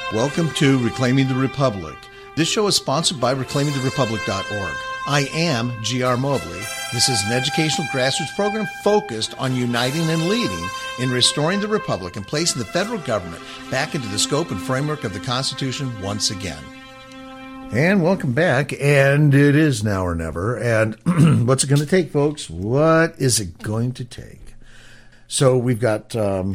Welcome to Reclaiming the Republic. This show is sponsored by reclaimingtherepublic.org. I am G.R. Mobley. This is an educational grassroots program focused on uniting and leading in restoring the Republic and placing the federal government back into the scope and framework of the Constitution once again. And welcome back, and it is now or never. And what's it going to take, folks? What is it going to take? So we've got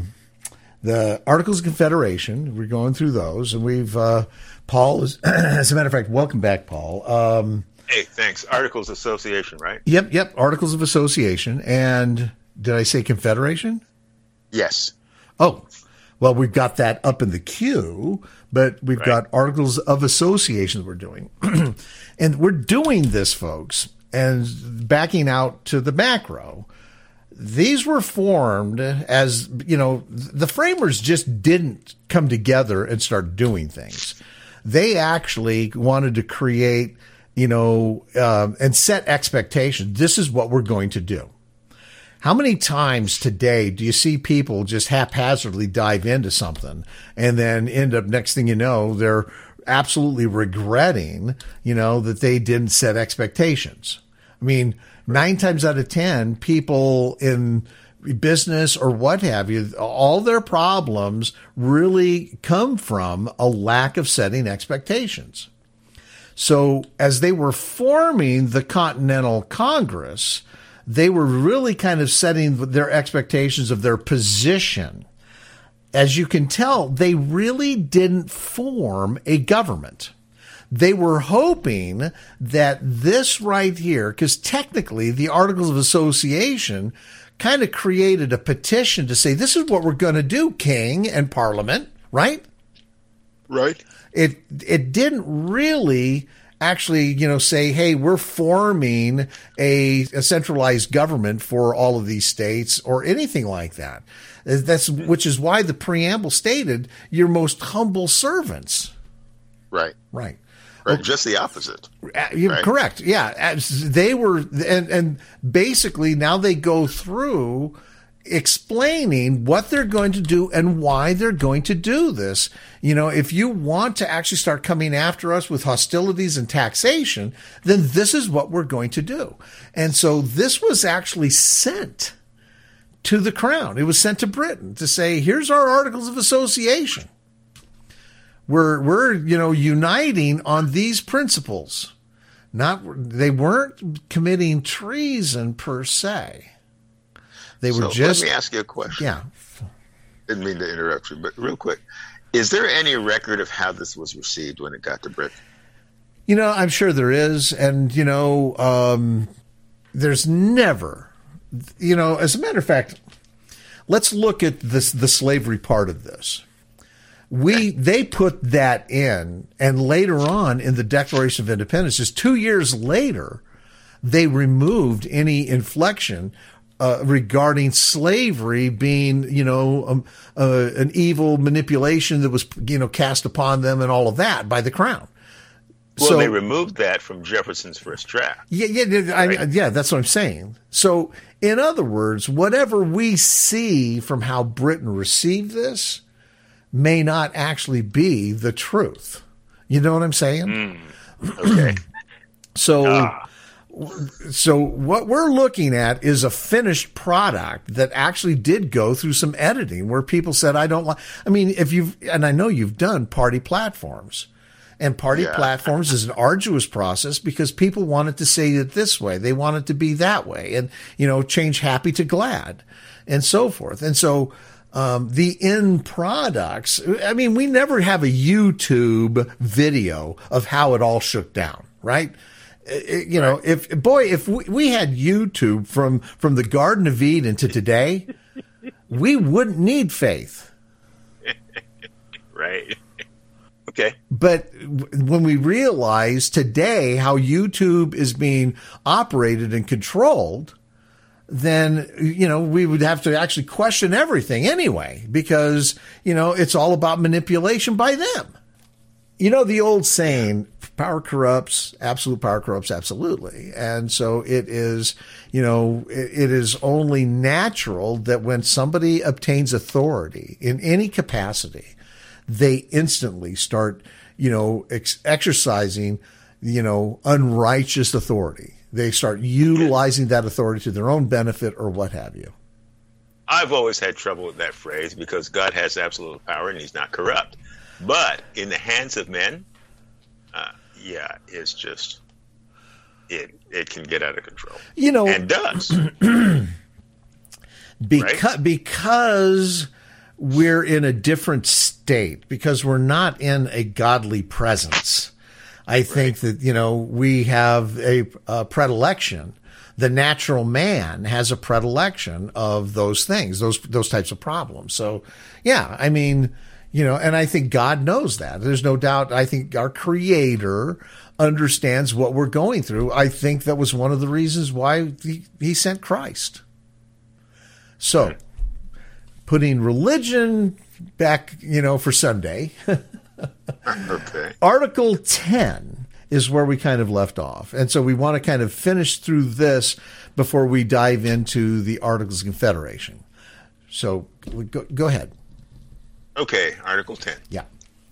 the Articles of Confederation. We're going through those, and we've Paul is, as a matter of fact, welcome back, Paul. Hey, thanks. Articles of Association, right? Yep. Articles of Association. And did I say Confederation? Yes. Oh, well, we've got that up in the queue, but we've got Articles of Association we're doing. And we're doing this, folks, and backing out to the macro. These were formed as, the framers just didn't come together and start doing things. They actually wanted to create, and set expectations. This is what we're going to do. How many times today do you see people just haphazardly dive into something and then end up, next thing you know, they're absolutely regretting, that they didn't set expectations? I mean, 9 times out of 10, people in business or what have you, all their problems really come from a lack of setting expectations. So as they were forming the Continental Congress, they were really kind of setting their expectations of their position. As you can tell, they really didn't form a government. They were hoping that this right here, because technically the Articles of Association kind of created a petition to say, this is what we're going to do, King and Parliament, right? Right. It didn't really actually, say, hey, we're forming a centralized government for all of these states or anything like that. Which is why the preamble stated, your most humble servants. Right. Right. Right, just the opposite. Right. Correct. Yeah. They were, and basically now they go through explaining what they're going to do and why they're going to do this. If you want to actually start coming after us with hostilities and taxation, then this is what we're going to do. And so this was actually sent to the Crown. It was sent to Britain to say, here's our Articles of Association. We're uniting on these principles. They weren't committing treason per se. They were just. Let me ask you a question. Yeah. Didn't mean to interrupt you, but real quick, is there any record of how this was received when it got to Britain? I'm sure there is, and there's never, as a matter of fact, let's look at the slavery part of this. They put that in, and later on in the Declaration of Independence, just 2 years later, they removed any inflection regarding slavery being, an evil manipulation that was, cast upon them and all of that by the Crown. Well, so, they removed that from Jefferson's first draft. Yeah, that's what I'm saying. So, in other words, whatever we see from how Britain received this may not actually be the truth. You know what I'm saying? Okay. So what we're looking at is a finished product that actually did go through some editing where people said, I don't like, and I know you've done party platforms, and party platforms is an arduous process because people wanted to say it this way. They want it to be that way and, change happy to glad and so forth. And so, the end products, we never have a YouTube video of how it all shook down, right? If we had YouTube from the Garden of Eden to today, we wouldn't need faith. Right. Okay. But when we realize today how YouTube is being operated and controlled, then, we would have to actually question everything anyway, because, it's all about manipulation by them. The old saying, power corrupts, absolute power corrupts absolutely. And so it is, it is only natural that when somebody obtains authority in any capacity, they instantly start, exercising, unrighteous authority. They start utilizing that authority to their own benefit or what have you. I've always had trouble with that phrase because God has absolute power and he's not corrupt. But in the hands of men, it's just, it can get out of control. And does. Because we're in a different state, because we're not in a godly presence. I think that, we have a predilection. The natural man has a predilection of those things, those types of problems. So, and I think God knows that. There's no doubt. I think our Creator understands what we're going through. I think that was one of the reasons why he sent Christ. So, putting religion back, for Sunday. Okay. Article 10 is where we kind of left off. And so we want to kind of finish through this before we dive into the Articles of Confederation. So go ahead. Okay, Article 10. Yeah.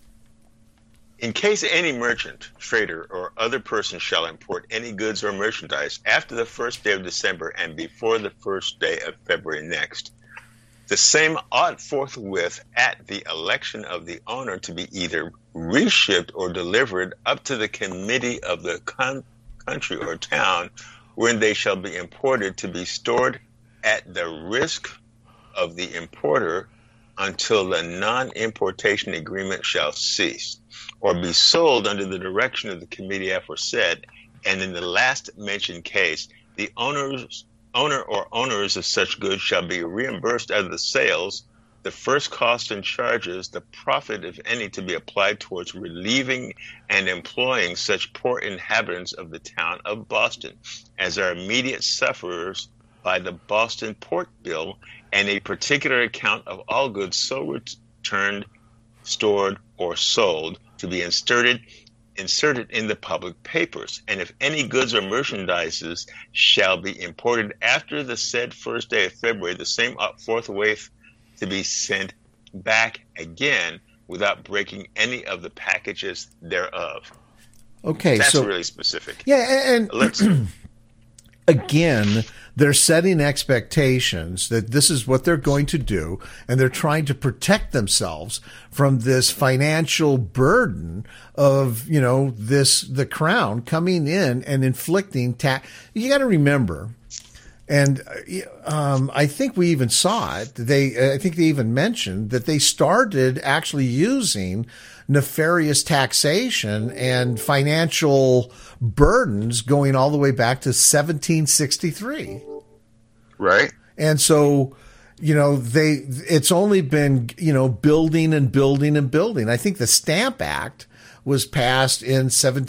In case any merchant, trader, or other person shall import any goods or merchandise after the first day of December and before the first day of February next, the same ought forthwith at the election of the owner to be either reshipped or delivered up to the committee of the country or town wherein they shall be imported, to be stored at the risk of the importer until the non-importation agreement shall cease, or be sold under the direction of the committee aforesaid, and in the last mentioned case, the owner or owners of such goods shall be reimbursed out of the sales, the first cost and charges, the profit, if any, to be applied towards relieving and employing such poor inhabitants of the town of Boston as are immediate sufferers by the Boston Port Bill, and a particular account of all goods so returned, stored, or sold to be inserted in the public papers. And if any goods or merchandises shall be imported after the said first day of February, the same ought forthwith to be sent back again without breaking any of the packages thereof. Okay, that's so really specific. Yeah, and let's again, they're setting expectations that this is what they're going to do, and they're trying to protect themselves from this financial burden of, the crown coming in and inflicting tax. You got to remember, and I think we even saw it. I think they even mentioned that they started actually using nefarious taxation and financial burdens going all the way back to 1763. Right. And so, it's only been, building and building and building. I think the Stamp Act was passed in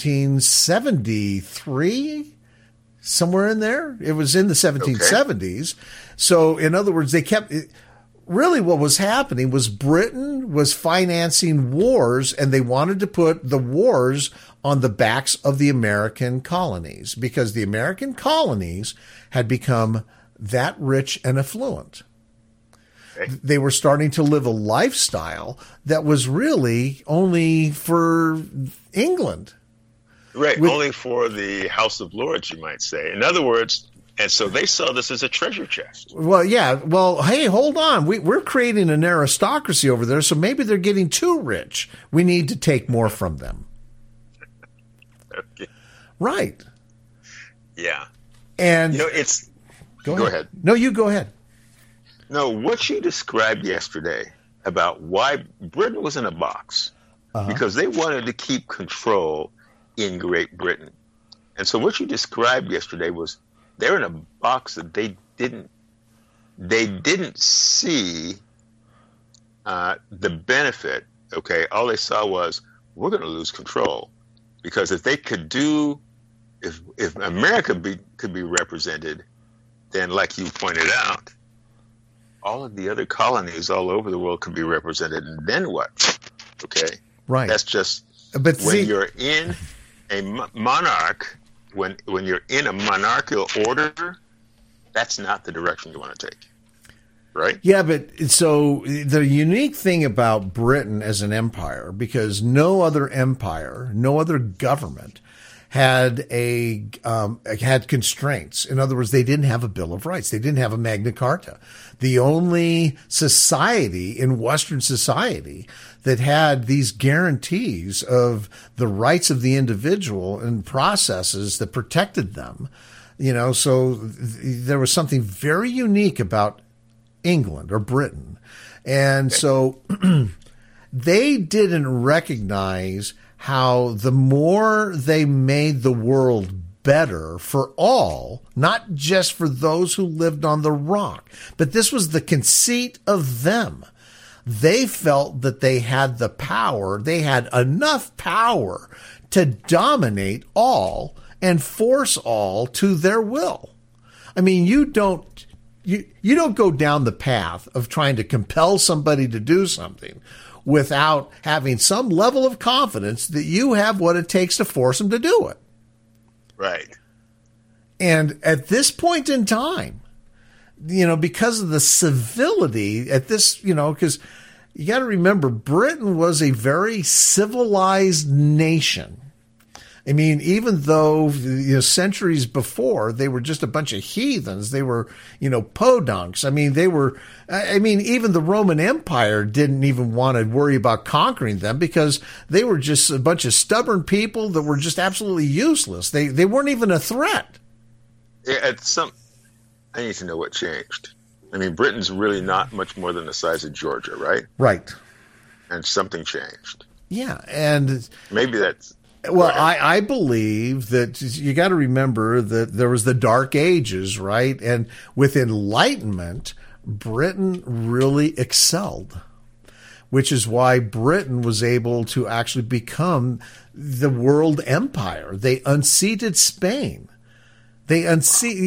1773, somewhere in there. It was in the 1770s. Okay. So in other words, really what was happening was Britain was financing wars, and they wanted to put the wars on the backs of the American colonies because the American colonies had become that rich and affluent. Okay. They were starting to live a lifestyle that was really only for England. Right, only for the House of Lords, you might say. In other words, and so they saw this as a treasure chest. Well, yeah. Well, hey, hold on. We're creating an aristocracy over there, so maybe they're getting too rich. We need to take more from them. Okay. Right. Yeah. And it's... Go ahead. No, you go ahead. No, what you described yesterday about why Britain was in a box, because they wanted to keep control in Great Britain. And so what you described yesterday was they're in a box that they didn't see the benefit. Okay, all they saw was we're going to lose control, because if they could if America could be represented, then like you pointed out, all of the other colonies all over the world could be represented, and then what? Okay, right. That's just you're in a monarch. When you're in a monarchical order, that's not the direction you want to take. right? Yeah, but so the unique thing about Britain as an empire, because no other empire, no other government had had constraints. In other words, they didn't have a Bill of Rights. They didn't have a Magna Carta. The only society in Western society that had these guarantees of the rights of the individual and processes that protected them, so there was something very unique about England or Britain. And so they didn't recognize how the more they made the world better for all, not just for those who lived on the rock, but this was the conceit of them. They felt that they had the power, they had enough power to dominate all and force all to their will. I mean, you don't go down the path of trying to compel somebody to do something without having some level of confidence that you have what it takes to force them to do it. Right. And at this point in time, because of the civility at this, because you got to remember, Britain was a very civilized nation. I mean, even though centuries before they were just a bunch of heathens, they were podunks. I mean, even the Roman Empire didn't even want to worry about conquering them because they were just a bunch of stubborn people that were just absolutely useless. They weren't even a threat. Yeah, I need to know what changed. I mean, Britain's really not much more than the size of Georgia, right? Right. And something changed. Yeah, and maybe that's. Well, I believe that you got to remember that there was the Dark Ages, right? And with Enlightenment, Britain really excelled, which is why Britain was able to actually become the world empire. They unseated Spain. They ended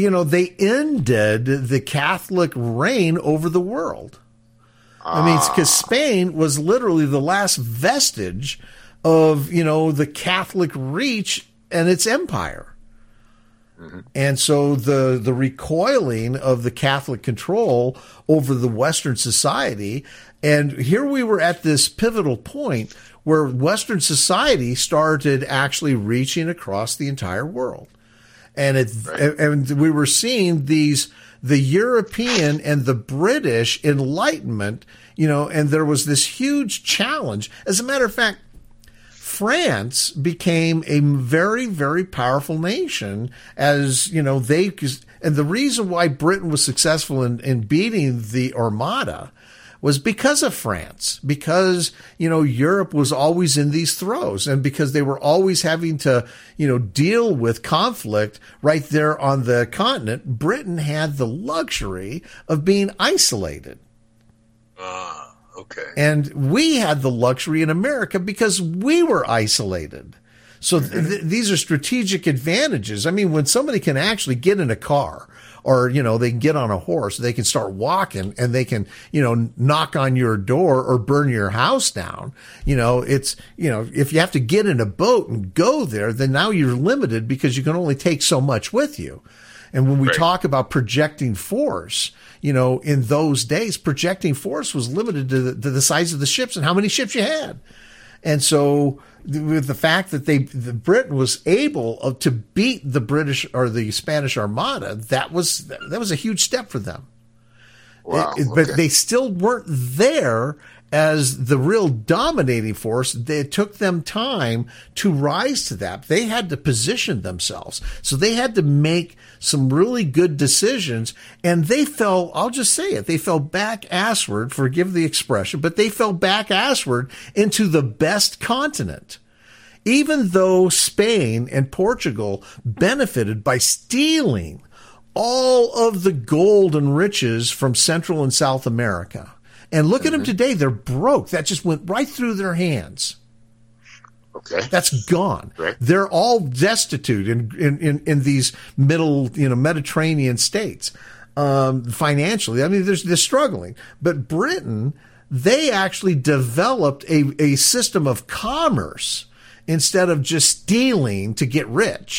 the Catholic reign over the world. I mean, because Spain was literally the last vestige of, the Catholic reach and its empire. Mm-hmm. And so the recoiling of the Catholic control over the Western society, and here we were at this pivotal point where Western society started actually reaching across the entire world. And and we were seeing the European and the British Enlightenment, and there was this huge challenge. As a matter of fact, France became a very, very powerful nation and the reason why Britain was successful in beating the Armada was because of France, because, Europe was always in these throes and because they were always having to, deal with conflict right there on the continent. Britain had the luxury of being isolated. Okay. And we had the luxury in America because we were isolated. So these are strategic advantages. I mean, when somebody can actually get in a car or, they can get on a horse, they can start walking and they can, knock on your door or burn your house down. If you have to get in a boat and go there, then now you're limited because you can only take so much with you. And when we talk about projecting force, in those days, projecting force was limited to the size of the ships and how many ships you had. And so with the fact that Britain was able to beat the British or the Spanish Armada, that was a huge step for them. Wow, But they still weren't there as the real dominating force. It took them time to rise to that. They had to position themselves. So they had to make some really good decisions. And they fell, I'll just say it, they fell back assward, forgive the expression, but they fell back assward into the best continent. Even though Spain and Portugal benefited by stealing all of the gold and riches from Central and South America. And look at them today. They're broke. That just went right through their hands. Okay. That's gone. Right. They're all destitute in these middle, Mediterranean states, financially. I mean, they're struggling. But Britain, they actually developed a system of commerce instead of just stealing to get rich.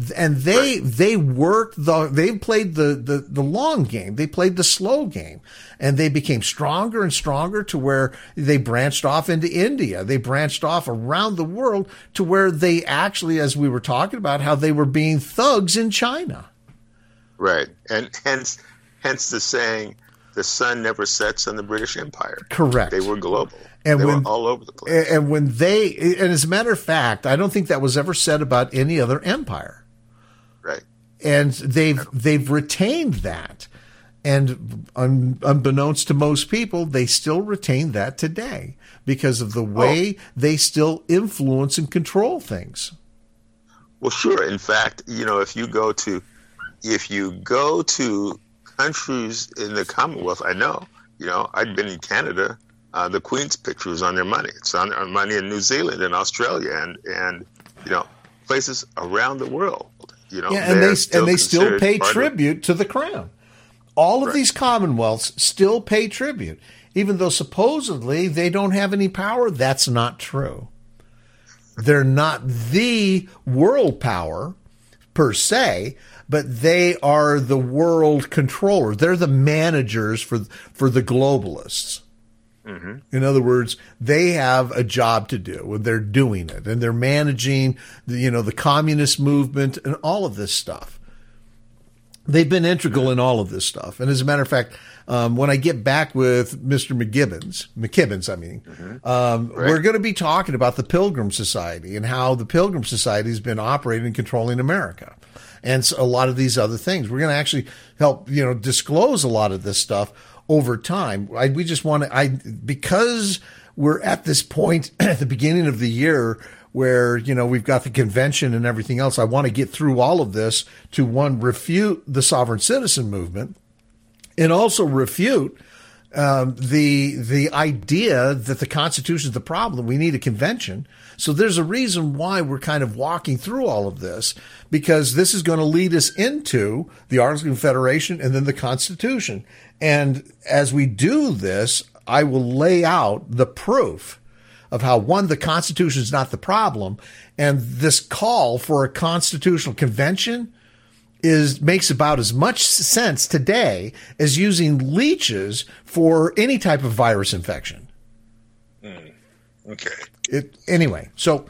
And they worked they played the long game. They played the slow game, and they became stronger and stronger to where they branched off into India. They branched off around the world to where they actually, as we were talking about, how they were being thugs in China. Right. And hence the saying, the sun never sets on the British Empire. Correct. They were global. And they were all over the place. And as a matter of fact, I don't think that was ever said about any other empire. Right. And they've retained that. And unbeknownst to most people, they still retain that today because of the way they still influence and control things. Well, sure. In fact, if you go to countries in the Commonwealth, I'd been in Canada. The Queen's picture was on their money. It's on money in New Zealand and Australia and places around the world. And they still pay tribute to the crown. All of these commonwealths still pay tribute, even though supposedly they don't have any power. That's not true. They're not the world power per se, but they are the world controller. They're the managers for the globalists. Mm-hmm. In other words, they have a job to do, and they're doing it, and they're managing the communist movement and all of this stuff. They've been integral in all of this stuff. And as a matter of fact, when I get back with Mr. McKibbins, we're going to be talking about the Pilgrim Society and how the Pilgrim Society has been operating and controlling America. And so a lot of these other things. We're going to actually help, disclose a lot of this stuff over time. We just want to, because we're at this point at the beginning of the year where, we've got the convention and everything else. I want to get through all of this to, one, refute the sovereign citizen movement, and also refute the idea that the Constitution is the problem. We need a convention. So there's a reason why we're kind of walking through all of this, because this is going to lead us into the Articles of Confederation and then the Constitution. And as we do this, I will lay out the proof of how, one, the Constitution is not the problem, and this call for a constitutional convention makes about as much sense today as using leeches for any type of virus infection. Okay. Anyway, so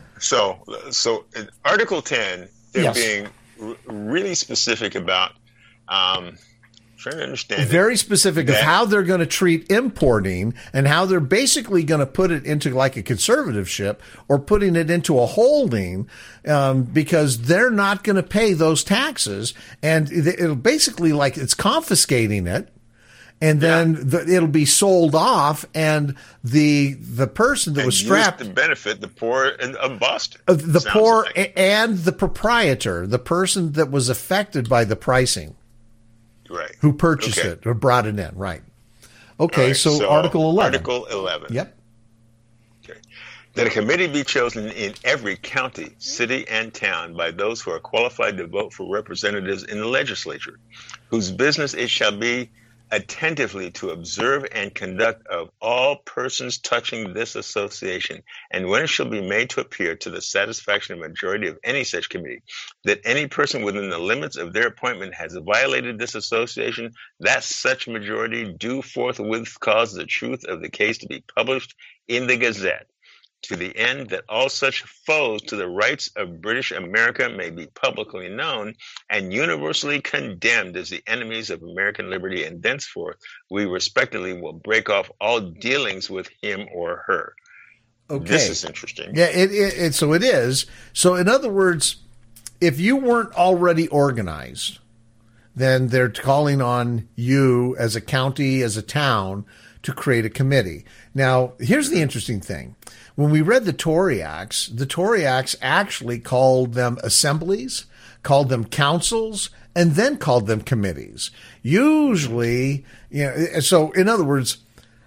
in Article 10, they're being really specific about trying to understand very specific of how they're going to treat importing, and how they're basically going to put it into like a conservatorship or putting it into a holding, because they're not going to pay those taxes, and it'll basically like it's confiscating it. And then it'll be sold off, and the person that was strapped to benefit the poor of Boston, the poor and the proprietor, the person that was affected by the pricing, right? Who purchased it or brought it in, right? Okay, right, so Article 11. Article 11. Yep. Okay. That a committee be chosen in every county, city, and town by those who are qualified to vote for representatives in the legislature, whose business it shall be attentively to observe and conduct of all persons touching this association, and when it shall be made to appear to the satisfaction of a majority of any such committee, that any person within the limits of their appointment has violated this association, that such majority do forthwith cause the truth of the case to be published in the Gazette, to the end that all such foes to the rights of British America may be publicly known and universally condemned as the enemies of American liberty, and thenceforth we respectively will break off all dealings with him or her. Okay. This is interesting. Yeah, so it is. So in other words, if you weren't already organized, then they're calling on you as a county, as a town, to create a committee. Now, here's the interesting thing. When we read the Tory Acts actually called them assemblies, called them councils, and then called them committees. Usually, so in other words,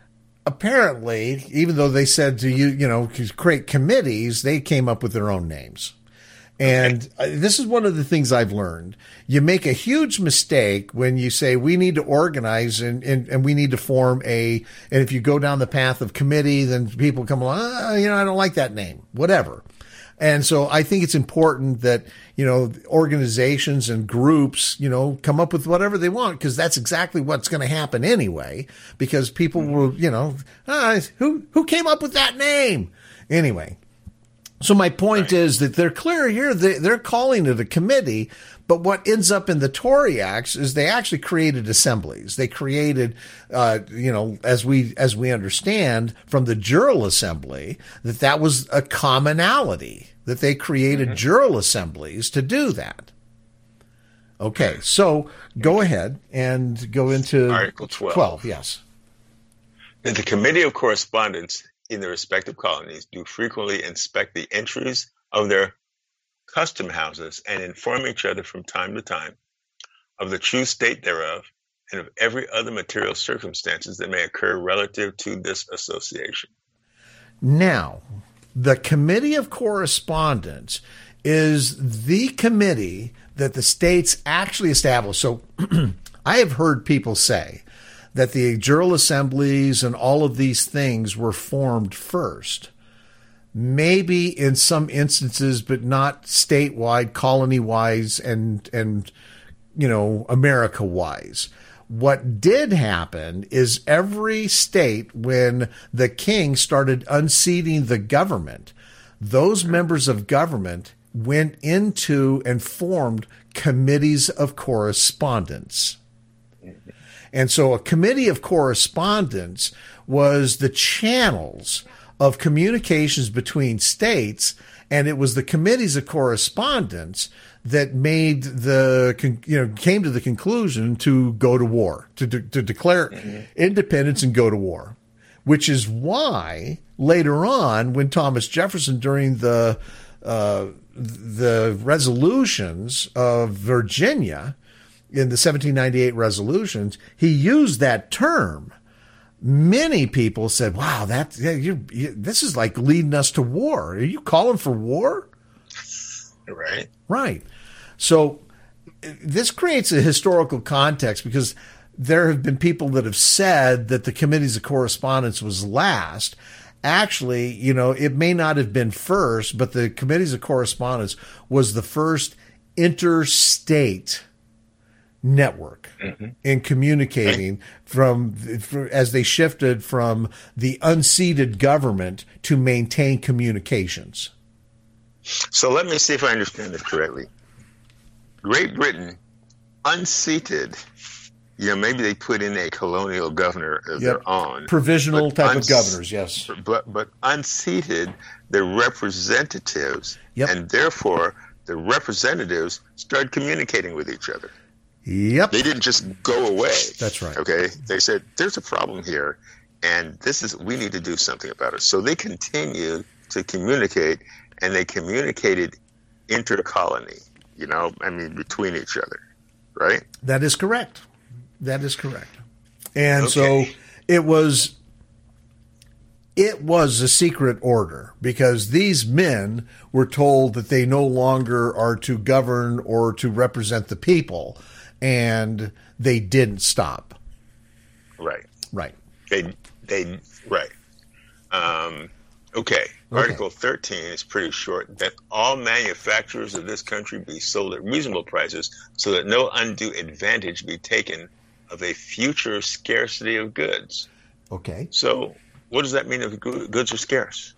apparently, even though they said to create committees, they came up with their own names. And this is one of the things I've learned. You make a huge mistake when you say we need to organize and we need to form and if you go down the path of committee, then people come along, I don't like that name, whatever. And so I think it's important that, organizations and groups, come up with whatever they want, because that's exactly what's going to happen anyway, because people will, who came up with that name? Anyway. So my point is that they're clear here. They're calling it a committee, but what ends up in the Tory Acts is they actually created assemblies. They created, as we understand from the Jural Assembly, that was a commonality, that they created Jural assemblies to do that. Okay, so go ahead and go into Article 12. 12, yes. That the Committee of Correspondence in the respective colonies do frequently inspect the entries of their custom houses and inform each other from time to time of the true state thereof and of every other material circumstances that may occur relative to this association. Now, the Committee of Correspondence is the committee that the states actually established. So I have heard people say that the Jural assemblies and all of these things were formed first. Maybe in some instances, but not statewide, colony-wise, and America-wise. What did happen is every state, when the king started unseating the government, those members of government went into and formed committees of correspondence. And so a committee of correspondence was the channels of communications between states, and it was the committees of correspondence that made came to the conclusion to go to war, to declare independence and go to war, which is why later on, when Thomas Jefferson, during the resolutions of Virginia, in the 1798 resolutions, he used that term. Many people said, wow, this is like leading us to war. Are you calling for war? Right. Right. So this creates a historical context, because there have been people that have said that the committees of correspondence was last. Actually, it may not have been first, but the committees of correspondence was the first interstate network in communicating as they shifted from the unseated government to maintain communications. So let me see if I understand this correctly. Great Britain unseated, maybe they put in a colonial governor of their own. Provisional type of governors, yes. But unseated the representatives, and therefore the representatives started communicating with each other. Yep. They didn't just go away. That's right. Okay. They said, there's a problem here, and we need to do something about it. So they continued to communicate, and they communicated inter-colony, between each other. Right? That is correct. And so it was a secret order, because these men were told that they no longer are to govern or to represent the people. And they didn't stop. Right. Right. They right. Okay. Article 13 is pretty short. That all manufacturers of this country be sold at reasonable prices, so that no undue advantage be taken of a future scarcity of goods. Okay. So what does that mean if goods are scarce?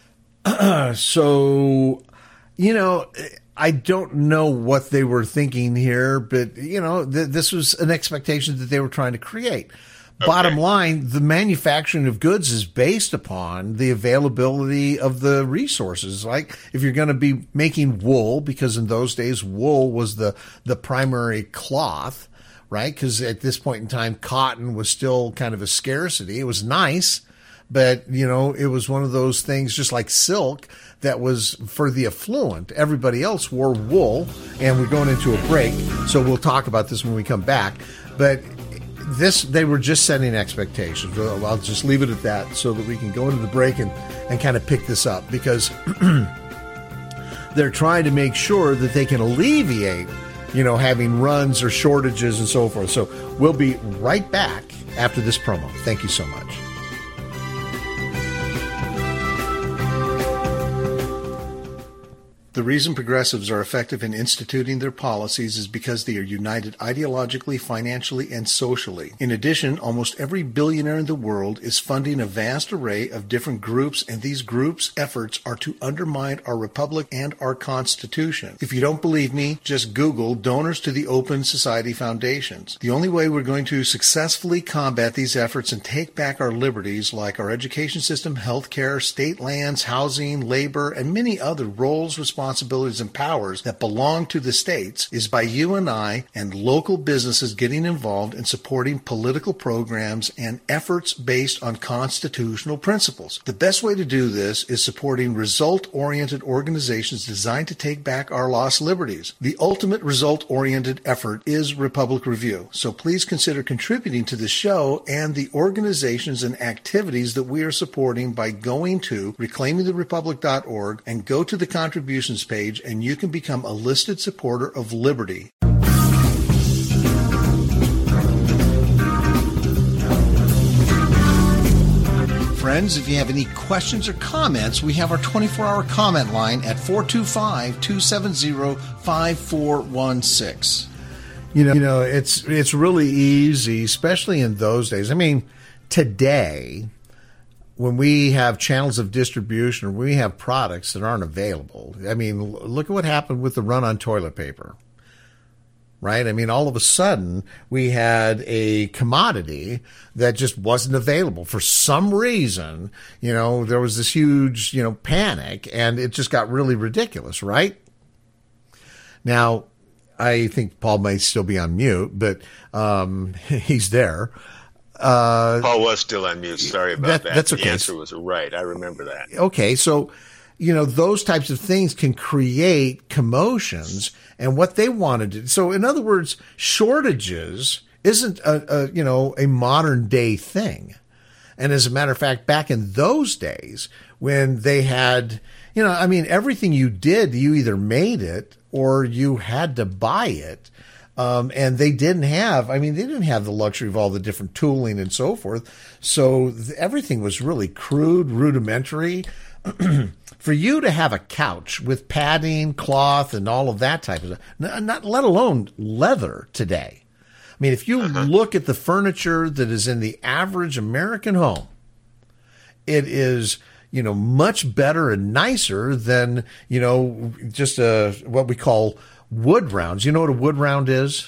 I don't know what they were thinking here, but, this was an expectation that they were trying to create. Okay. Bottom line, the manufacturing of goods is based upon the availability of the resources. Like if you're going to be making wool, because in those days, wool was the primary cloth, right? Because at this point in time, cotton was still kind of a scarcity. It was nice, but, it was one of those things, just like silk, that was for the affluent. Everybody else wore wool, and we're going into a break, so we'll talk about this when we come back. But they were just setting expectations. I'll just leave it at that so that we can go into the break and kind of pick this up, because they're trying to make sure that they can alleviate, having runs or shortages and so forth. So we'll be right back after this promo. Thank you so much. The reason progressives are effective in instituting their policies is because they are united ideologically, financially, and socially. In addition, almost every billionaire in the world is funding a vast array of different groups, and these groups' efforts are to undermine our republic and our Constitution. If you don't believe me, just Google donors to the Open Society Foundations. The only way we're going to successfully combat these efforts and take back our liberties, like our education system, healthcare, state lands, housing, labor, and many other roles, responsibilities, and powers that belong to the states, is by you and I and local businesses getting involved in supporting political programs and efforts based on constitutional principles. The best way to do this is supporting result-oriented organizations designed to take back our lost liberties. The ultimate result-oriented effort is Republic Review, so please consider contributing to the show and the organizations and activities that we are supporting by going to reclaimingtherepublic.org and go to the contributions page, and you can become a listed supporter of liberty. Friends, if you have any questions or comments, we have our 24-hour comment line at 425-270-5416. You know, it's really easy, especially in those days. I mean, today, when we have channels of distribution or we have products that aren't available, I mean, look at what happened with the run on toilet paper, right? I mean, all of a sudden we had a commodity that just wasn't available for some reason. You know, there was this huge, panic, and it just got really ridiculous, right? Now, I think Paul might still be on mute, but he's there. Paul was still on mute. Sorry about that. That's okay. The answer was right. I remember that. Okay, so those types of things can create commotions, and what they wanted to. So, in other words, shortages isn't a modern day thing. And as a matter of fact, back in those days when they had, everything you did, you either made it or you had to buy it. And they didn't have the luxury of all the different tooling and so forth. So everything was really crude, rudimentary. For you to have a couch with padding, cloth, and all of that type of stuff, not let alone leather today. I mean, if you look at the furniture that is in the average American home, it is, much better and nicer than, just what we call wood rounds. You know what a wood round is?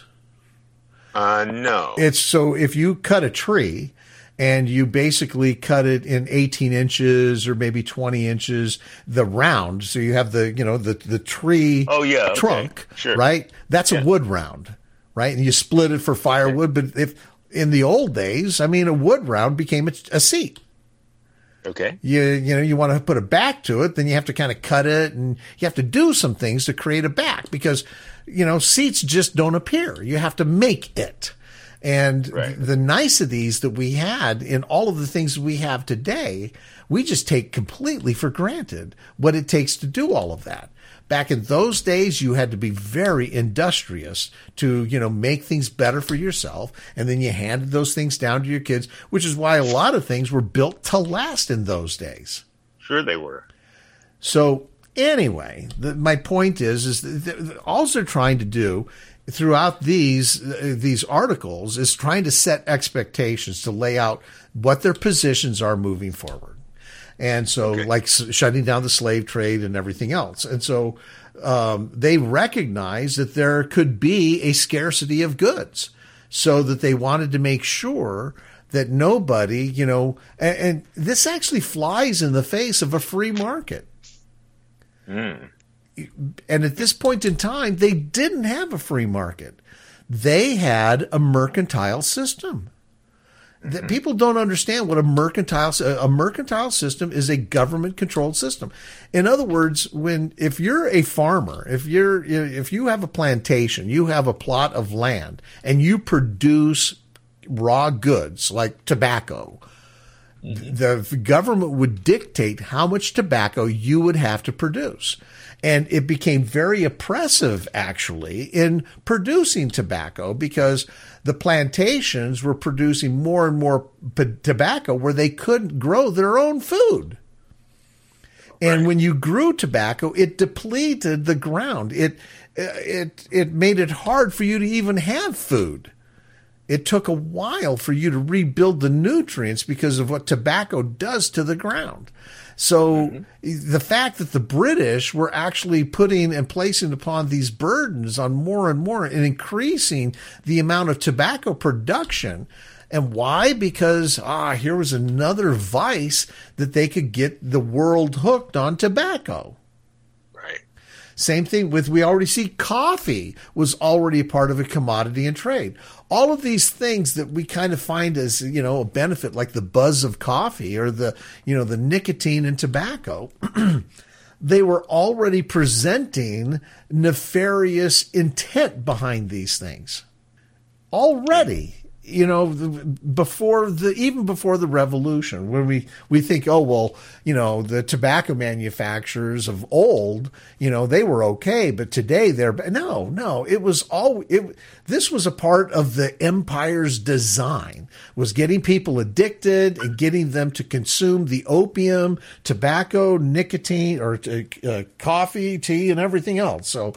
No. It's so if you cut a tree and you basically cut it in 18 inches or maybe 20 inches, the round. So you have the tree trunk, sure. Right? That's a wood round, right? And you split it for firewood. But if in the old days, a wood round became a seat. Okay. You want to put a back to it, then you have to kind of cut it, and you have to do some things to create a back because, seats just don't appear. You have to make it. And the niceties that we had in all of the things we have today, we just take completely for granted what it takes to do all of that. Back in those days, you had to be very industrious to, make things better for yourself. And then you handed those things down to your kids, which is why a lot of things were built to last in those days. Sure they were. So anyway, my point is that all they're trying to do throughout these articles is trying to set expectations, to lay out what their positions are moving forward. And so like shutting down the slave trade and everything else. And so they recognize that there could be a scarcity of goods, so that they wanted to make sure that nobody, and this actually flies in the face of a free market. And at this point in time, they didn't have a free market. They had a mercantile system. That people don't understand what a mercantile system is. A government controlled system. In other words, if you're a farmer, if you have a plantation, you have a plot of land, and you produce raw goods like tobacco, the government would dictate how much tobacco you would have to produce. And it became very oppressive, actually, in producing tobacco, because the plantations were producing more and more tobacco where they couldn't grow their own food. And Right. when you grew tobacco, it depleted the ground. It made it hard for you to even have food. It took a while for you to rebuild the nutrients because of what tobacco does to the ground. So the fact that the British were actually putting and placing upon these burdens on more and more and increasing the amount of tobacco production. And why? Because, here was another vice that they could get the world hooked on tobacco. Right. Same thing with, we already see coffee was already a part of a commodity and trade. All of these things that we kind of find as, a benefit, like the buzz of coffee or the nicotine in tobacco, they were already presenting nefarious intent behind these things already. Even before the revolution, when we think, the tobacco manufacturers of old, they were okay, but today this was a part of the empire's design, was getting people addicted and getting them to consume the opium, tobacco, nicotine, or coffee, tea, and everything else. So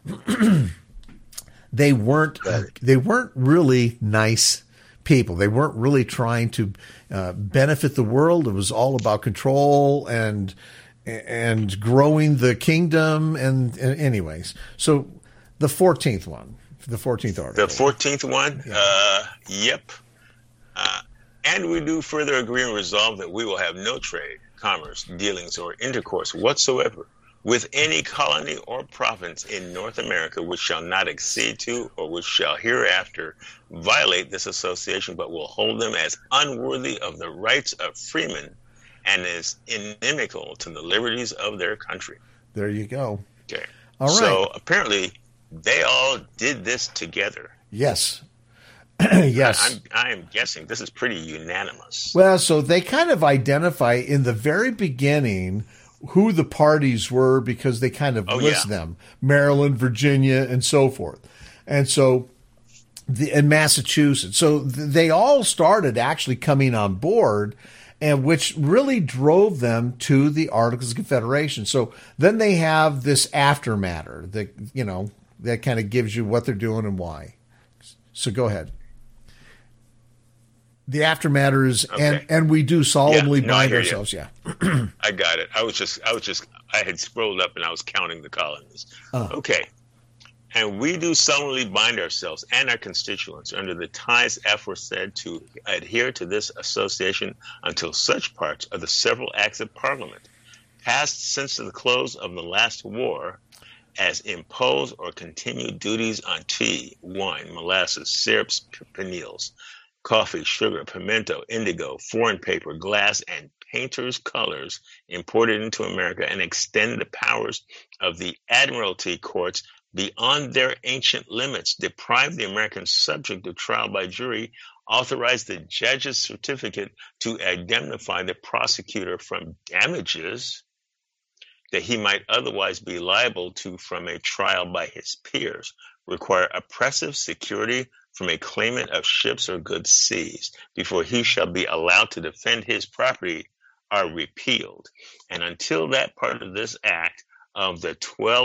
They weren't really nice people. They weren't really trying to benefit the world. It was all about control and growing the kingdom. And anyways, so the 14th one, the 14th article. The 14th one, yep. And we do further agree and resolve that we will have no trade, commerce, dealings, or intercourse whatsoever with any colony or province in North America which shall not accede to or which shall hereafter violate this association, but will hold them as unworthy of the rights of freemen and as inimical to the liberties of their country. There you go. Okay. All right. So apparently they all did this together. Yes. Yes. I am guessing this is pretty unanimous. Well, so they kind of identify in the very beginning who the parties were because they kind of list them: Maryland, Virginia, and so forth. And so, in Massachusetts. So they all started actually coming on board, and which really drove them to the Articles of Confederation. So then they have this aftermatter that, that kind of gives you what they're doing and why. So go ahead. The aftermatter is, okay. and we do solemnly bind ourselves. You. I got it. I had scrolled up and I was counting the colonies. Okay. And we do solemnly bind ourselves and our constituents under the ties aforesaid to adhere to this association until such parts of the several acts of Parliament passed since the close of the last war as impose or continue duties on tea, wine, molasses, syrups, pineals, coffee, sugar, pimento, indigo, foreign paper, glass, and painters' colors imported into America, and extend the powers of the admiralty courts beyond their ancient limits, deprive the American subject of trial by jury, authorize the judge's certificate to indemnify the prosecutor from damages that he might otherwise be liable to from a trial by his peers, require oppressive security from a claimant of ships or goods seized before he shall be allowed to defend his property, are repealed. And until that part of this act of the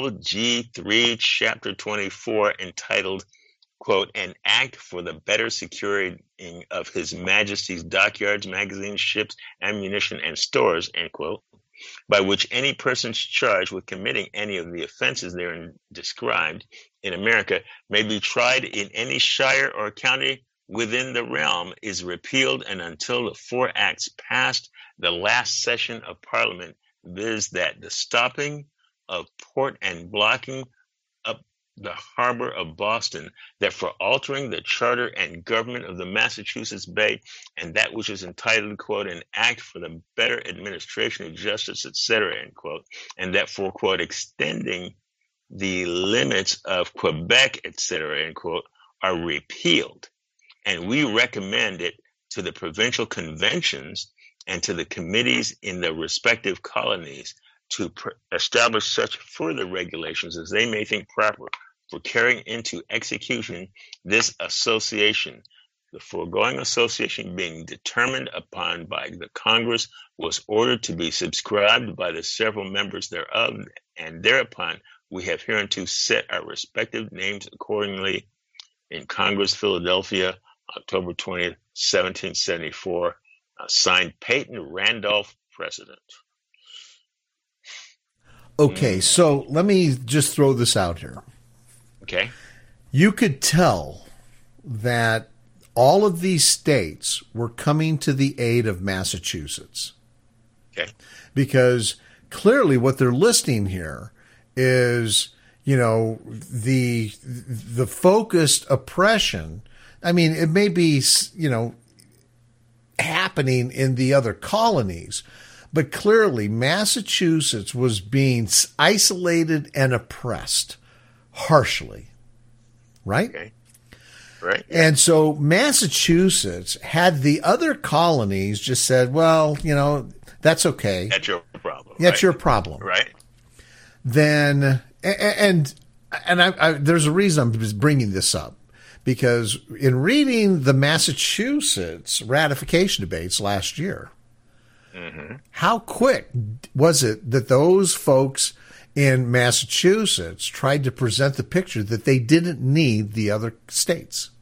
12G3, Chapter 24, entitled, quote, an act for the better securing of His Majesty's dockyards, magazines, ships, ammunition, and stores, end quote, by which any persons charged with committing any of the offenses therein described in America may be tried in any shire or county within the realm, is repealed, and until the four acts passed the last session of Parliament, viz. That the stopping of port and blocking up the harbor of Boston, that for altering the charter and government of the Massachusetts Bay, and that which is entitled, quote, an act for the better administration of justice, etc., end quote, and that for, quote, extending the limits of Quebec, etc., end quote, are repealed. And we recommend it to the provincial conventions and to the committees in the respective colonies to establish such further regulations as they may think proper for carrying into execution this association, The foregoing association being determined upon by the Congress was ordered to be subscribed by the several members thereof, and thereupon we have hereunto set our respective names accordingly in Congress, Philadelphia, October 20th, 1774, signed Peyton Randolph, President. Okay, so let me just throw this out here. Okay. You could tell that all of these states were coming to the aid of Massachusetts. Okay. Because clearly what they're listing here is, the focused oppression. I mean, it may be, happening in the other colonies, but clearly Massachusetts was being isolated and oppressed harshly, right? Okay. Right. And so Massachusetts had the other colonies just said, well, that's okay. That's your problem. That's your problem. Right. Then, and I there's a reason I'm just bringing this up, because in reading the Massachusetts ratification debates last year, how quick was it that those folks in Massachusetts tried to present the picture that they didn't need the other states?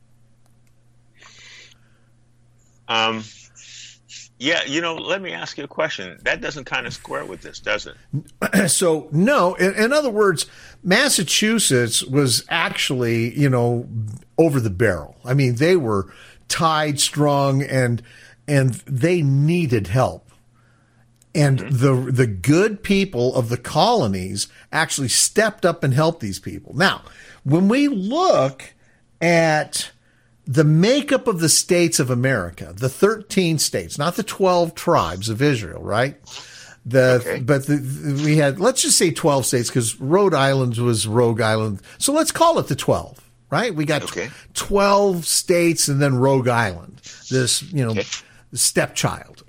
Yeah, let me ask you a question. That doesn't kind of square with this, does it? So, no. In other words, Massachusetts was actually, over the barrel. I mean, they were tied strong and they needed help. And the good people of the colonies actually stepped up and helped these people. Now, when we look at the makeup of the states of America, the 13 states, not the 12 tribes of Israel, right? We had, let's just say 12 states, because Rhode Island was Rogue Island. So let's call it the 12, right? We got 12 states and then Rogue Island, this, stepchild.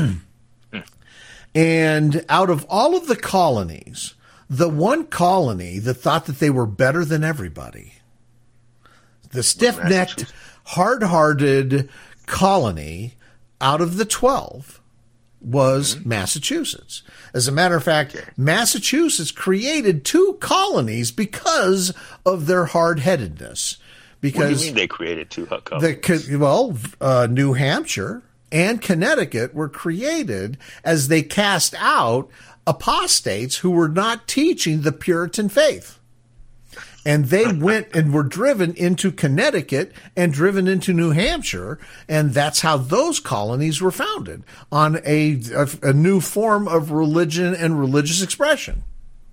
And out of all of the colonies, the one colony that thought that they were better than everybody, the stiff-necked, hard-hearted colony out of the 12 was Massachusetts. As a matter of fact, Massachusetts created 2 colonies because of their hard-headedness. Because what do you mean they created 2 colonies? New Hampshire and Connecticut were created as they cast out apostates who were not teaching the Puritan faith. And they went and were driven into Connecticut and driven into New Hampshire. And that's how those colonies were founded, on a new form of religion and religious expression.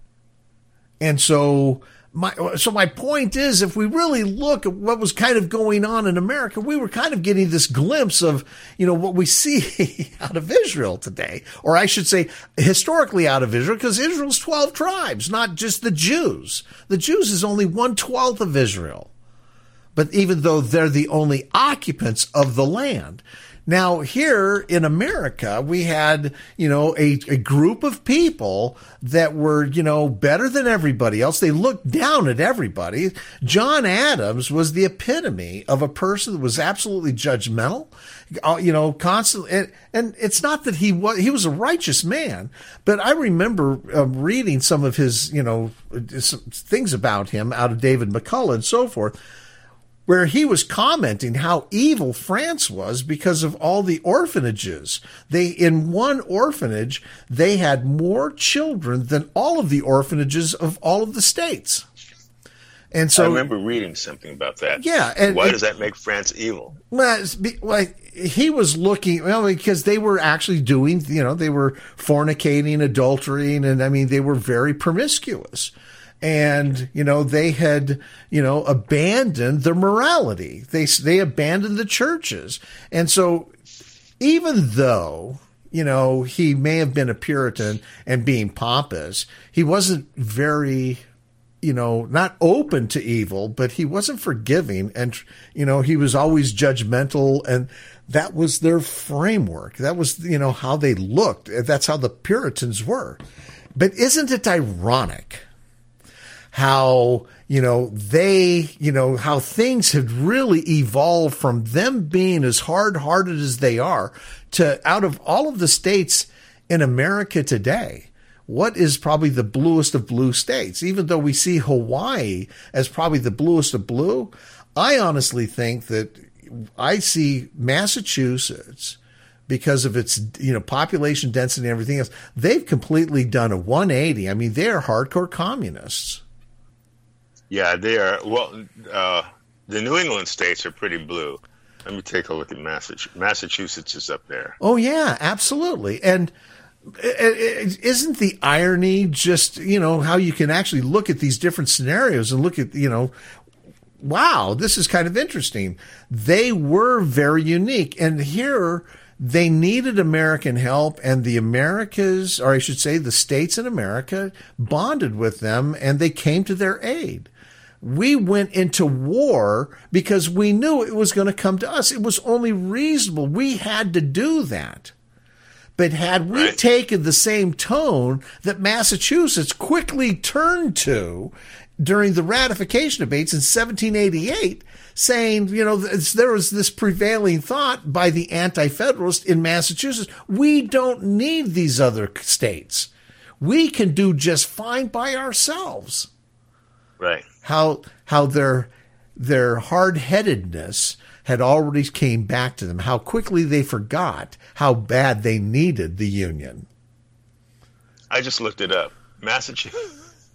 And so my point is, if we really look at what was kind of going on in America, we were kind of getting this glimpse of, what we see out of Israel today, or I should say historically out of Israel, because Israel's 12 tribes, not just the Jews. The Jews is only 1/12 of Israel. But even though they're the only occupants of the land. Now, here in America, we had, a group of people that were, better than everybody else. They looked down at everybody. John Adams was the epitome of a person that was absolutely judgmental, constantly. And it's not that he was a righteous man, but I remember reading some of his, some things about him out of David McCullough and so forth, where he was commenting how evil France was because of all the orphanages. In one orphanage, they had more children than all of the orphanages of all of the states. And so I remember reading something about that. Yeah. And why does that make France evil? Well, he was looking, because they were actually doing, they were fornicating, adultering, and they were very promiscuous. And, they had, abandoned their morality. They abandoned the churches. And so even though, he may have been a Puritan and being pompous, he wasn't very, not open to evil, but he wasn't forgiving. And, he was always judgmental, and that was their framework. That was, how they looked. That's how the Puritans were. But isn't it ironic how, how things had really evolved from them being as hard-hearted as they are to, out of all of the states in America today, what is probably the bluest of blue states? Even though we see Hawaii as probably the bluest of blue, I honestly think that I see Massachusetts, because of its, population density and everything else, they've completely done a 180. I mean, they're hardcore communists. Yeah, they are. Well, the New England states are pretty blue. Let me take a look at Massachusetts. Massachusetts is up there. Oh, yeah, absolutely. And isn't the irony just, how you can actually look at these different scenarios and look at, wow, this is kind of interesting. They were very unique. And here they needed American help, and the Americas, or I should say the states in America, bonded with them, and they came to their aid. We went into war because we knew it was going to come to us. It was only reasonable. We had to do that. But had we taken the same tone that Massachusetts quickly turned to during the ratification debates in 1788, saying, there was this prevailing thought by the anti-federalists in Massachusetts, we don't need these other states. We can do just fine by ourselves. Right. How their hard-headedness had already came back to them, how quickly they forgot how bad they needed the Union. I just looked it up. Massachusetts.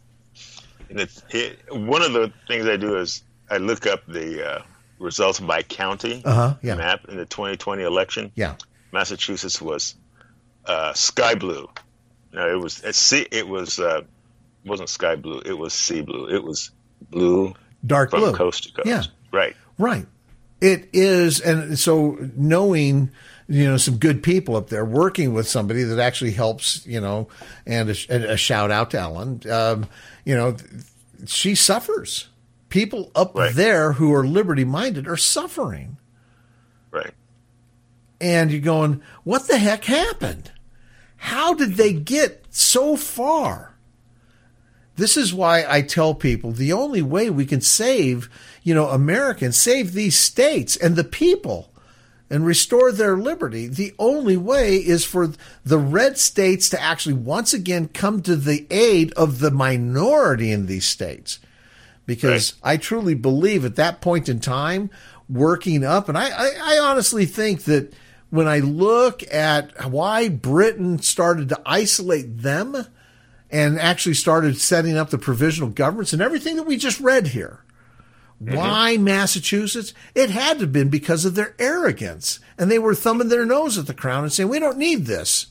One of the things I do is I look up the results by county map in the 2020 election. Yeah. Massachusetts was sky blue. No, it was wasn't sky blue. It was sea blue. It was blue, dark from blue, coast to coast. Yeah. Right. It is, and so knowing, some good people up there, working with somebody that actually helps, and a shout out to Ellen, she suffers. People up there who are liberty minded are suffering. Right. And you're going, what the heck happened? How did they get so far? This is why I tell people the only way we can save, Americans, save these states and the people and restore their liberty, the only way is for the red states to actually once again come to the aid of the minority in these states. Because I truly believe at that point in time, working up, and I honestly think that when I look at why Britain started to isolate them and actually started setting up the provisional governments and everything that we just read here, why Massachusetts? It had to have been because of their arrogance. And they were thumbing their nose at the crown and saying, we don't need this.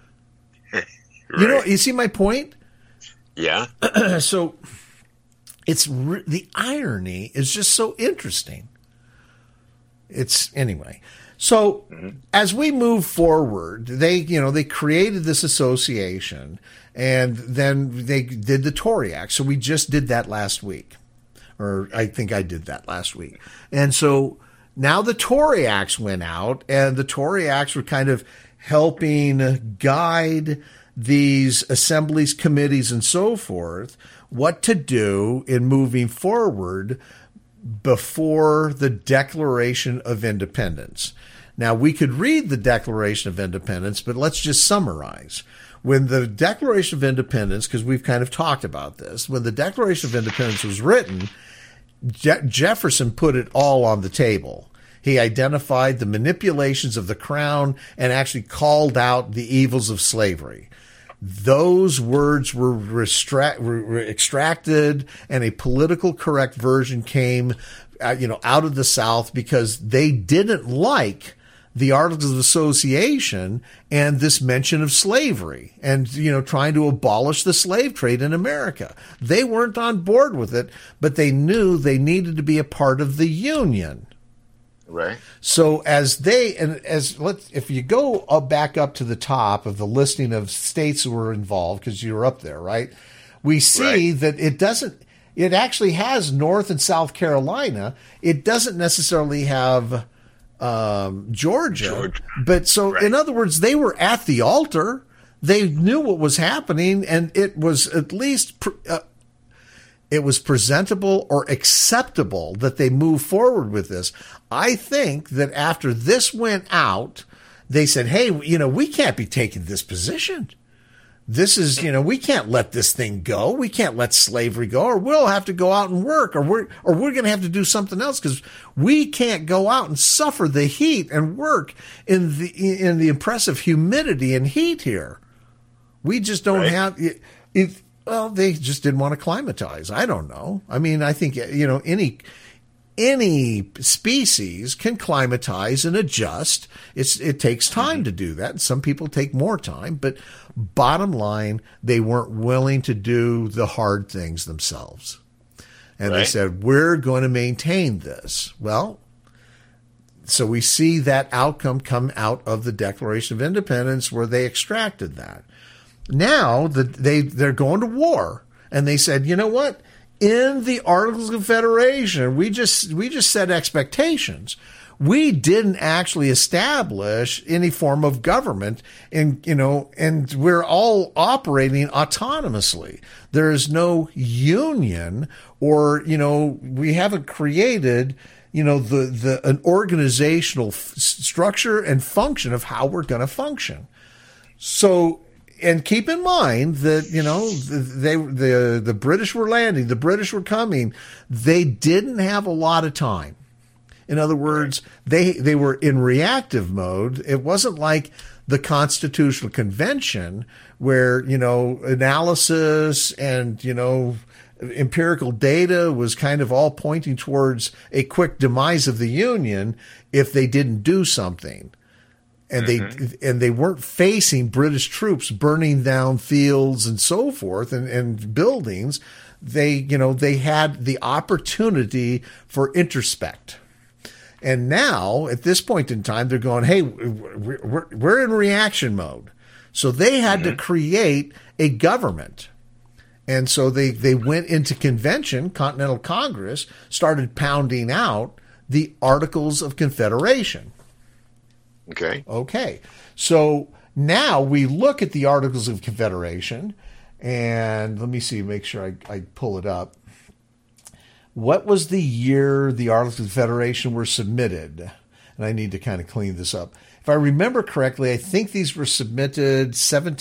You see my point? Yeah. So the irony is just so interesting. Anyway. So as we move forward, they created this association, and then they did the Tory Act. So we just did that last week, or I think I did that last week. And so now the Tory Acts went out, and the Tory Acts were kind of helping guide these assemblies, committees, and so forth, what to do in moving forward before the Declaration of Independence. Now, we could read the Declaration of Independence, but let's just summarize. When the Declaration of Independence, because we've kind of talked about this, when the Declaration of Independence was written, Jefferson put it all on the table. He identified the manipulations of the crown and actually called out the evils of slavery. Those words were extracted, and a political correct version came, out of the South because they didn't like the Articles of Association and this mention of slavery and, trying to abolish the slave trade in America. They weren't on board with it, but they knew they needed to be a part of the Union. Right. So if you go back up to the top of the listing of states who were involved, because you were up there, right? We see that it actually has North and South Carolina. It doesn't necessarily have Georgia. But so in other words, they were at the altar. They knew what was happening, and it was at least it was presentable or acceptable that they move forward with this. I think that after this went out, they said, hey, we can't be taking this position. This is, we can't let this thing go. We can't let slavery go, or we'll have to go out and work, or we're going to have to do something else, because we can't go out and suffer the heat and work in the oppressive humidity and heat here. We just don't have it. Well, they just didn't want to climatize. I don't know. I mean, I think, any species can climatize and adjust. It takes time to do that. Some people take more time, but bottom line, they weren't willing to do the hard things themselves. And they said, we're going to maintain this. Well, so we see that outcome come out of the Declaration of Independence, where they extracted that. Now they're going to war, and they said, you know what? In the Articles of Confederation, we just set expectations. We didn't actually establish any form of government, and we're all operating autonomously. There is no union, or we haven't created an organizational structure and function of how we're going to function. So. And keep in mind that, the British were landing, the British were coming. They didn't have a lot of time. In other words, they were in reactive mode. It wasn't like the Constitutional Convention, where, analysis and, empirical data was kind of all pointing towards a quick demise of the Union if they didn't do something. And they weren't facing British troops burning down fields and so forth and buildings. They had the opportunity for introspect. And now at this point in time, they're going, hey, we're in reaction mode. So they had to create a government. And so they went into convention, Continental Congress, started pounding out the Articles of Confederation. Okay. So now we look at the Articles of Confederation, and let me see, make sure I pull it up. What was the year the Articles of Confederation were submitted? And I need to kind of clean this up. If I remember correctly, I think these were submitted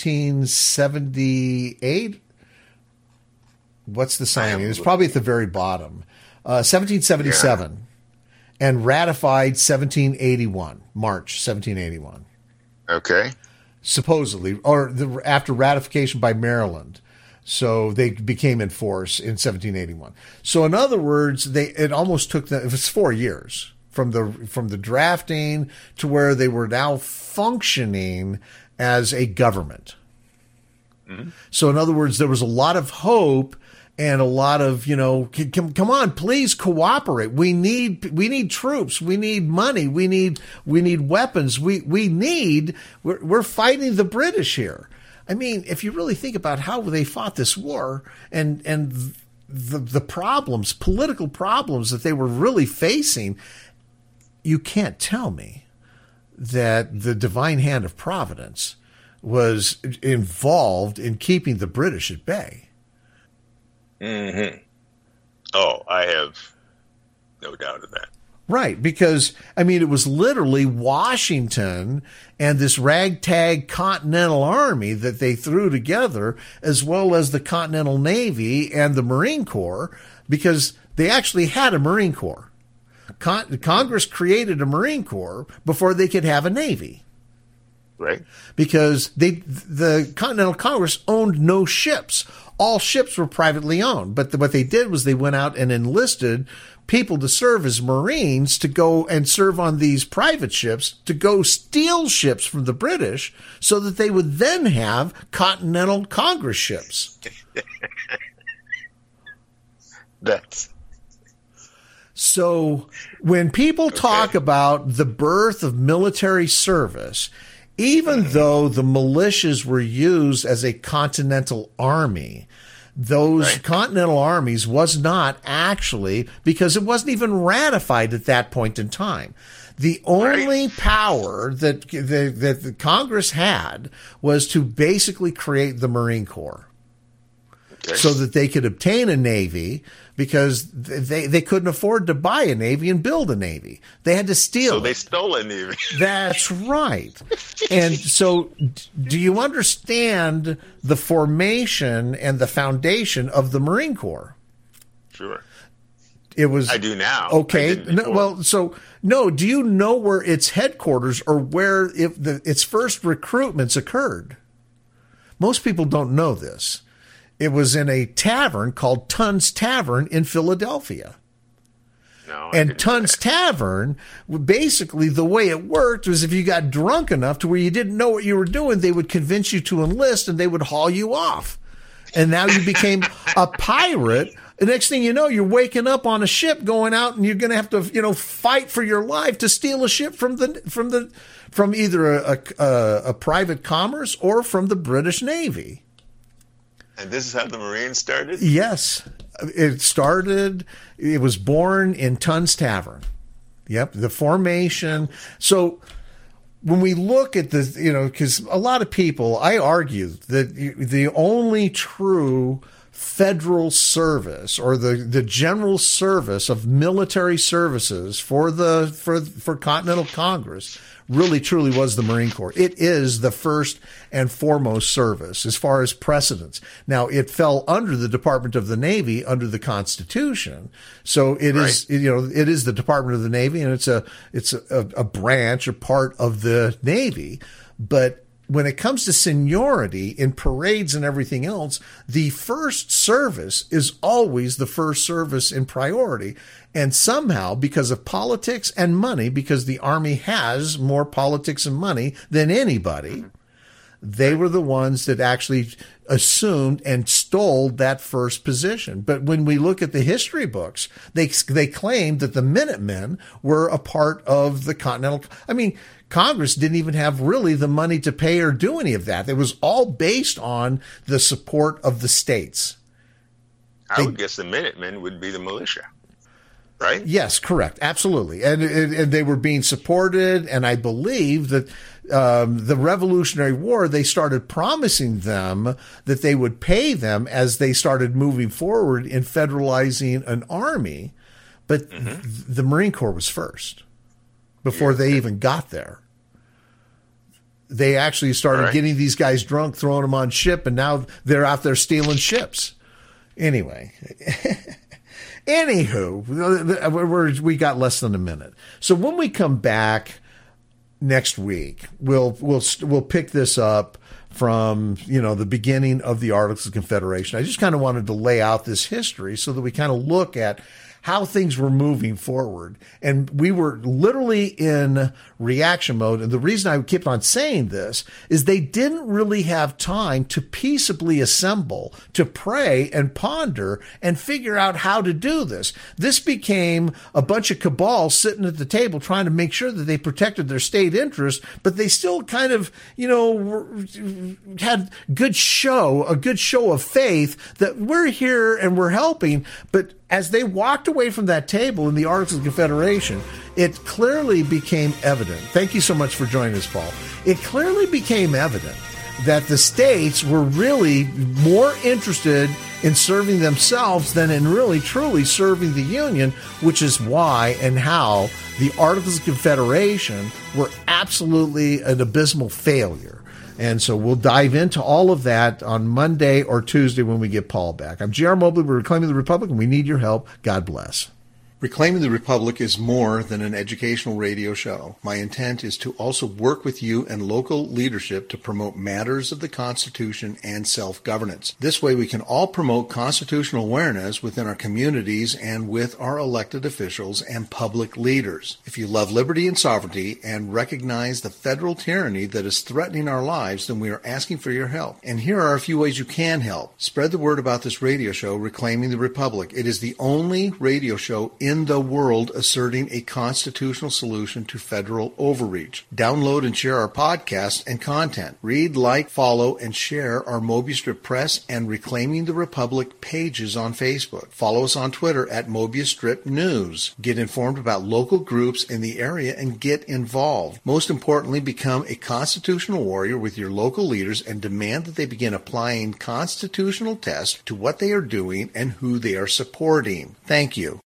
1778. What's the signing? It's probably at the very bottom. 1777. Yeah. And ratified 1781, March 1781. Okay. Supposedly, or after ratification by Maryland. So they became in force in 1781. So in other words, it almost took it was 4 years from the drafting to where they were now functioning as a government. Mm-hmm. So in other words, there was a lot of hope and a lot of, come on, please cooperate. We need troops. We need money. We need weapons. We're fighting the British here. I mean, if you really think about how they fought this war and the problems, political problems that they were really facing, you can't tell me that the divine hand of providence was involved in keeping the British at bay. Mm-hmm. Oh, I have no doubt of that. Right, because, I mean, it was literally Washington and this ragtag Continental Army that they threw together, as well as the Continental Navy and the Marine Corps, because they actually had a Marine Corps. Congress created a Marine Corps before they could have a Navy. Right. Because the Continental Congress owned no ships. All ships were privately owned. But what they did was they went out and enlisted people to serve as Marines to go and serve on these private ships to go steal ships from the British so that they would then have Continental Congress ships. So when people talk about the birth of military service, even though the militias were used as a continental army, those continental armies was not actually, because it wasn't even ratified at that point in time. The only power that the Congress had was to basically create the Marine Corps. so that they could obtain a Navy, because they couldn't afford to buy a Navy and build a Navy. They had to steal So it. they stole a Navy. That's right. And so do you understand the formation and the foundation of the Marine Corps? Sure. It was. I do now. Okay. I didn't No, before. well, so no. Do you know where its headquarters or where its first recruitments occurred? Most people don't know this. It was in a tavern called Tunn's Tavern in Philadelphia. No, I And didn't know Tunn's that. Tavern, basically the way it worked was if you got drunk enough to where you didn't know what you were doing, they would convince you to enlist and they would haul you off. And now you became a pirate. The next thing you know, you're waking up on a ship going out and you're going to have to, fight for your life to steal a ship from either a private commerce or from the British Navy. And this is how the Marines started? Yes, it was born in Tunn's Tavern. Yep, the formation. So when we look at because a lot of people, I argue that the only true federal service or the general service of military services for Continental Congress really truly was the Marine Corps. It is the first and foremost service as far as precedence. Now, it fell under the Department of the Navy under the Constitution. So it is the Department of the Navy, and it's a branch, a part of the Navy. But when it comes to seniority in parades and everything else, the first service is always the first service in priority. And somehow, because of politics and money, because the Army has more politics and money than anybody, they were the ones that actually assumed and stole that first position. But when we look at the history books, they claimed that the Minutemen were a part of the Continental. I mean, Congress didn't even have really the money to pay or do any of that. It was all based on the support of the states. I would guess the Minutemen would be the militia, right? Yes, correct. Absolutely. And they were being supported. And I believe that the Revolutionary War, they started promising them that they would pay them as they started moving forward in federalizing an army. But the Marine Corps was first before they even got there. They actually started getting these guys drunk, throwing them on ship, and now they're out there stealing ships. Anyway. Anywho, we got less than a minute. So when we come back next week, we'll pick this up from, the beginning of the Articles of Confederation. I just kind of wanted to lay out this history so that we kind of look at how things were moving forward. And we were literally in reaction mode. And the reason I kept on saying this is they didn't really have time to peaceably assemble, to pray and ponder and figure out how to do this. This became a bunch of cabals sitting at the table trying to make sure that they protected their state interest, but they still kind of, had a good show of faith that we're here and we're helping. But as they walked away from that table in the Articles of Confederation, it clearly became evident. Thank you so much for joining us, Paul. It clearly became evident that the states were really more interested in serving themselves than in really truly serving the Union, which is why and how the Articles of Confederation were absolutely an abysmal failure. And so we'll dive into all of that on Monday or Tuesday when we get Paul back. I'm J.R. Mobley. We're Reclaiming the Republic, and we need your help. God bless. Reclaiming the Republic is more than an educational radio show. My intent is to also work with you and local leadership to promote matters of the Constitution and self-governance. This way we can all promote constitutional awareness within our communities and with our elected officials and public leaders. If you love liberty and sovereignty and recognize the federal tyranny that is threatening our lives, then we are asking for your help. And here are a few ways you can help. Spread the word about this radio show, Reclaiming the Republic. It is the only radio show in the world asserting a constitutional solution to federal overreach. Download and share our podcast and content. Read, like, follow, and share our Mobius Strip Press and Reclaiming the Republic pages on Facebook. Follow us on Twitter at Mobius Strip News. Get informed about local groups in the area and get involved. Most importantly, become a constitutional warrior with your local leaders and demand that they begin applying constitutional tests to what they are doing and who they are supporting. Thank you.